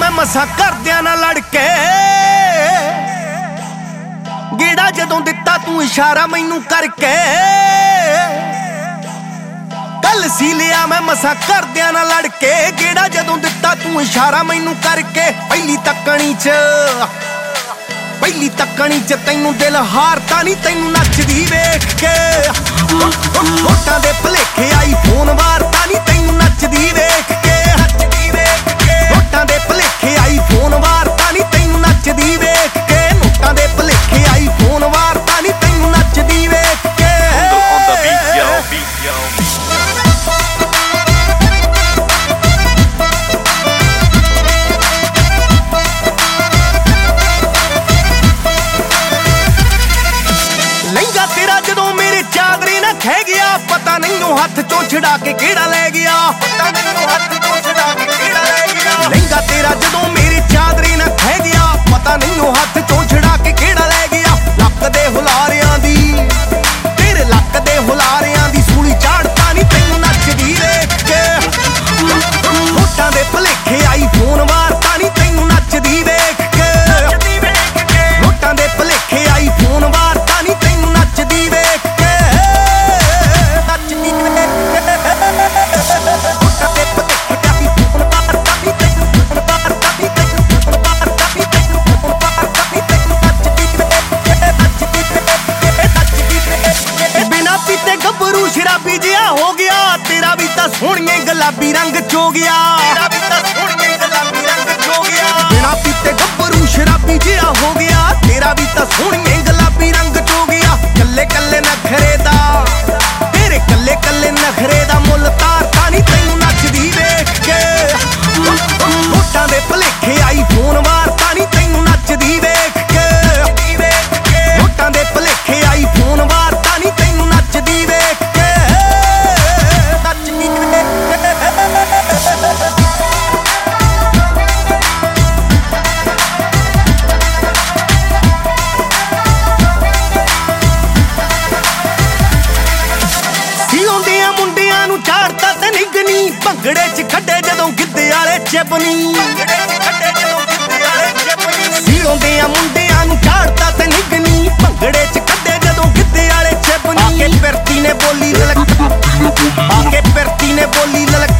मैं मसा करदियां ना लड़के गेड़ा जदों दिता तू इशारा मैनू करके कल सी लिया मैं मसा करदियां ना लड़के गेड़ा जदों दिता तू इशारा मैनू करके पहली तकनी च तैनू दिल हारता नहीं तैनू नचदी वेख के होठां दे भलेखे आई फोन वारता नहीं तैनू नचदी वेख के होठां दे भलेखे आई फोन वारता नहीं तैनू नचदी वेख के नोटां दे भलेखे आई फोन वारता नहीं तैनू नचदी वेख के लहंगा तेरा जदों मेरे चादरे ना खह गया पता नहीं हाथ चों छड़ा के केड़ा ले गया लहंगा तेरा जदों मेरे चादरे ना खह गया पता नहीं हाथ चों छड़ा के केड़ा ले गया लक दे हुलारियां दी तेरे लक दे हुलारियां दी सूली झाड़ता नहीं तैनू नचदी वेख के होठां दे भलेखे आई फोन वारता नहीं तैनू नचदी वेख के होठां दे भलेखे आई फोन वारता नहीं तैनू नचदी वेख के बिना पीते गभरू शराबी जिहा हो गया तेरा भी तां सोहणिए गुलाबी रंग च हो गया बिना पीते गभरू शराबी जिहा हो गया तेरा भी तां सोहणिए गुलाबी रंग च हो गया कल्ले कल्ले नखरे दा तेरे कल्ले कल्ले नखरे दा मुੱਲ तारता नहीं तैनू नचदी वेख के होठां दे भलेखे आई फोन वारता नहीं तैनू नचदी वेख के होठां दे भलेखे आई फोन वारता नहीं तैनू नचदी वेख के ਸਿਉਂਦਿਆਂ ਮੁੰਡਿਆਂ ਨੂੰ ਝਾੜਦਾ ਤੇ ਨਿਗਣੀ ਭੰਗੜੇ 'ਚ ਖੱਡੇ ਜਦੋਂ ਗਿੱਧੇ ਵਾਲੇ ਚਿਪਨੀ ਸਿਉਂਦਿਆਂ ਮੁੰਡਿਆਂ ਨੂੰ ਝਾੜਦਾ ਤੇ ਨਿਗਣੀ ਭੰਗੜੇ 'ਚ ਖੱਡੇ ਜਦੋਂ ਗਿੱਧੇ ਵਾਲੇ ਚਿਪਨੀ ਆਕੇ ਪਿਰਤੀ ਨੇ ਬੋਲੀ ਲਲਕ